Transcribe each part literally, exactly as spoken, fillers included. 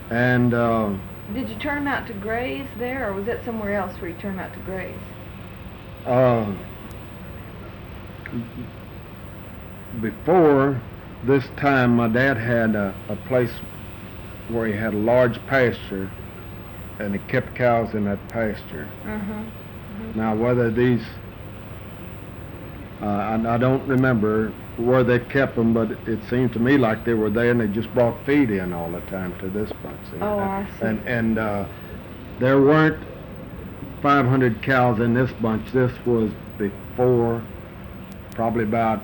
And uh, Did you turn them out to graze there, or was that somewhere else where you turned them out to graze? uh, before this time, my dad had a, a place where he had a large pasture, and he kept cows in that pasture. Uh-huh. Uh-huh. Now, whether these, uh, I, I don't remember where they kept them, but it seemed to me like they were there, and they just brought feed in all the time to this bunch. Oh, I see. And and uh, there weren't five hundred cows in this bunch. This was before, probably about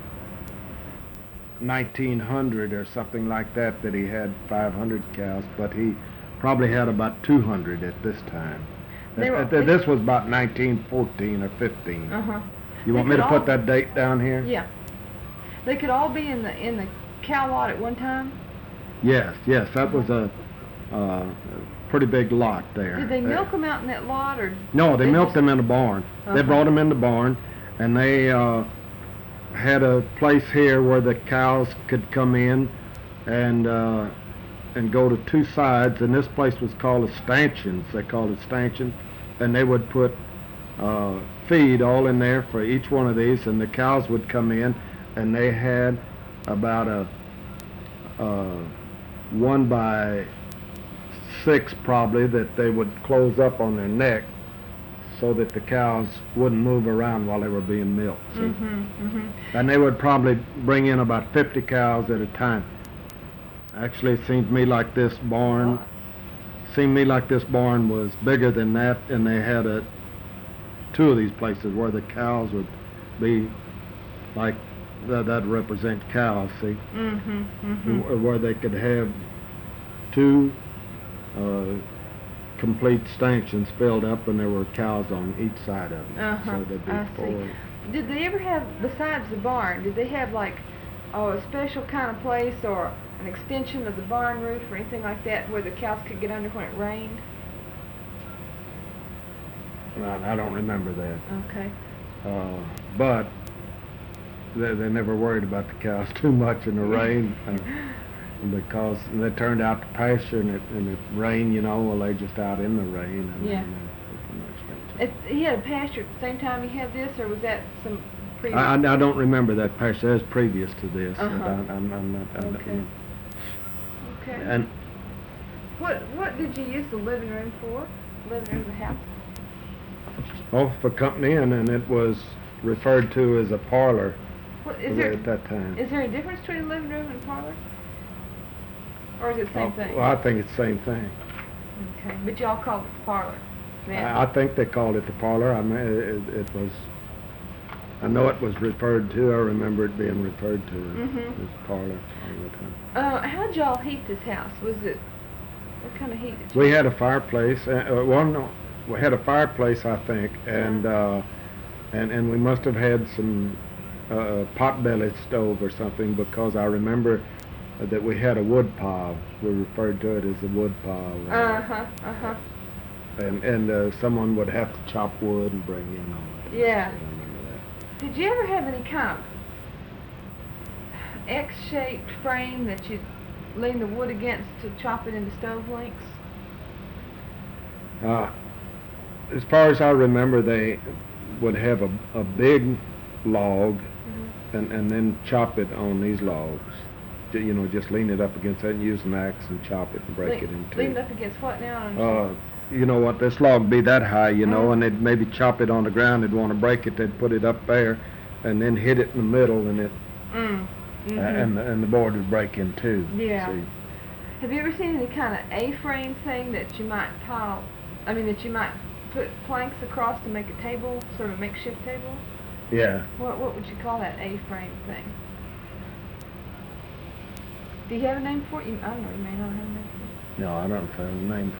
nineteen hundred or something like that, that he had five hundred cows, but he probably had about two hundred at this time. They were- At- at- this was about nineteen fourteen or fifteen. Uh-huh. You want They me to could put all- that date down here? Yeah. They could all be in the in the cow lot at one time? Yes, yes, that was a, uh, pretty big lot there. Did they Uh, milk them out in that lot, or? No, they they milked just- them in the barn. They Uh-huh. brought them in the barn, and they uh, had a place here where the cows could come in and uh, and go to two sides. And this place was called a stanchions. They called it stanchions, and they would put uh, feed all in there for each one of these, and the cows would come in, and they had about a uh, one by six probably that they would close up on their neck so that the cows wouldn't move around while they were being milked. see? Mm-hmm, mm-hmm. And they would probably bring in about fifty cows at a time. Actually, it seemed to me like this barn, seemed to me like this barn was bigger than that, and they had a two of these places where the cows would be like that, that represent cows, see, Mm-hmm, mm-hmm. wh- where they could have two uh, complete stanchions filled up, and there were cows on each side of them. Uh-huh, So there'd be I four. see. Did they ever have, besides the barn, did they have like, oh, a special kind of place or an extension of the barn roof or anything like that where the cows could get under when it rained? I, I don't remember that. Okay. Uh, but they, they never worried about the cows too much in the rain, uh, because they turned out to pasture, and it, and it rained, you know, well, they just out in the rain. And, Yeah. and they pretty much went to- It, he had a pasture at the same time he had this, or was that some previous? I, I, I don't remember that pasture. That was previous to this. and Uh-huh. I, I'm, I'm not, I don't Okay. know. Okay. And What what did you use the living room for? Living room of the house? oh, for company, and, and it was referred to as a parlor What is there? at that time. Is there any difference between a living room and a parlor? Or is it the same Oh, thing? Well, I think it's the same thing. Okay, but y'all call it the parlor. Man. I, I think they called it the parlor. I mean, it, it was. I know it was referred to. I remember it being referred to Mhm. as parlor all the time. Uh, how'd y'all heat this house? Was it, what kind of heat did you? We had a fireplace. Uh, uh, well, no, we had a fireplace, I think, and uh, and and we must have had some uh, pot-bellied stove or something, because I remember that we had a wood pile. We referred to it as a wood pile. uh, Uh-huh, uh-huh. And and uh, someone would have to chop wood and bring in all that. Yeah. I remember that. Did you ever have any kind of X-shaped frame that you'd lean the wood against to chop it into stove lengths? Uh, as far as I remember, they would have a, a big log, Mm-hmm. and, and then chop it on these logs. Ju- You know, just lean it up against that and use an axe and chop it and break it in two. Lean it up against what now? I don't Uh, understand. you know what, this log be that high, you know, Mhm. and they'd maybe chop it on the ground. They'd want to break it. They'd put it up there, and then hit it in the middle, and it Mm. Mhm. uh, and the, and the board would break in two. Yeah. See? Have you ever seen any kind of A-frame thing that you might pile, I mean, that you might put planks across to make a table, sort of makeshift table? Yeah. What what would you call that A-frame thing? Do you have a name for it? You, I don't know, you may not have a name for it. No, I don't know the name